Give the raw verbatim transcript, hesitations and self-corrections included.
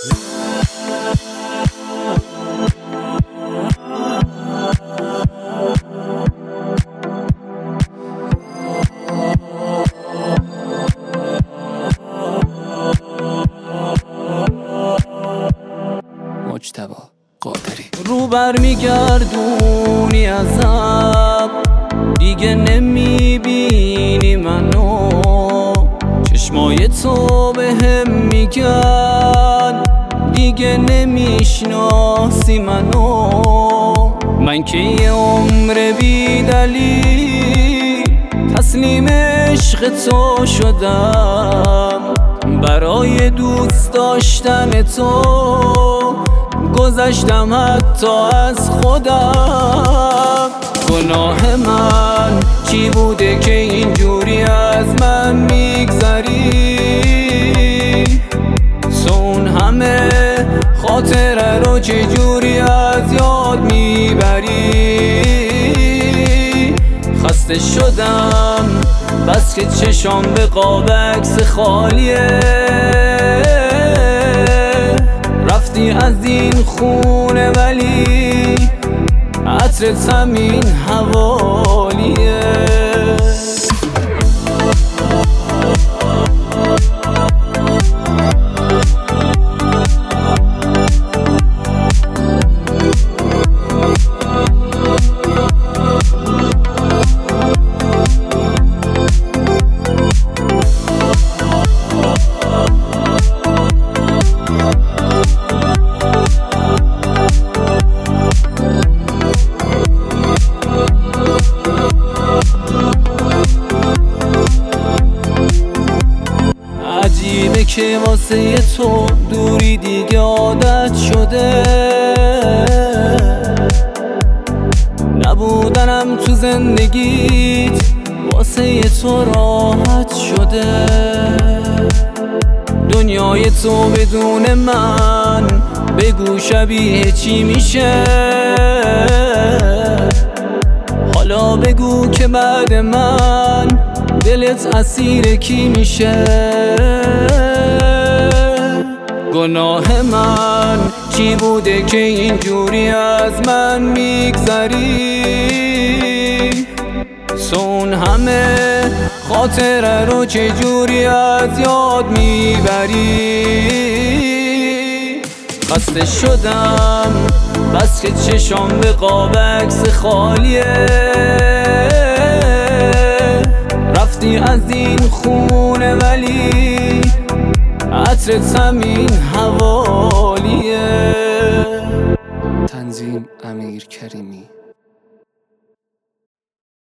مجتبی قادری. رو بر میگردونی ازم، دیگه نمیبینی منو، چشمای تو بهم میگن دیگه نمیشناسی منو. من که یه عمر بی دلیل تسلیم عشق تو شدم، برای دوست داشتن تو گذشتم حتی از خودم. گناه من چی بوده که اینجوری از من میگذری؟ تو اون همه خاطره رو چجوری از یاد میبری؟ خسته شدم بس که چشام به قاب عکس خالیه، رفتی از این خونه ولی عطرت همین حوالیه. عجیبه که واسه تو دوری دیگه عادت شده، نبودنم تو زندگیت واسه تو راحت شده. دنیای تو بدون من بگو شبیه چی میشه؟ حالا بگو که بعد من دلت اسیر کی میشه؟ گناه من چی بوده که اینجوری از من میگذری؟ تو اون همه خاطره رو چجوری از یاد میبری؟ خسته شدم بس که چشام به قاب عکس خالیه، رفتی از این خونه ولی عطرت همین هوا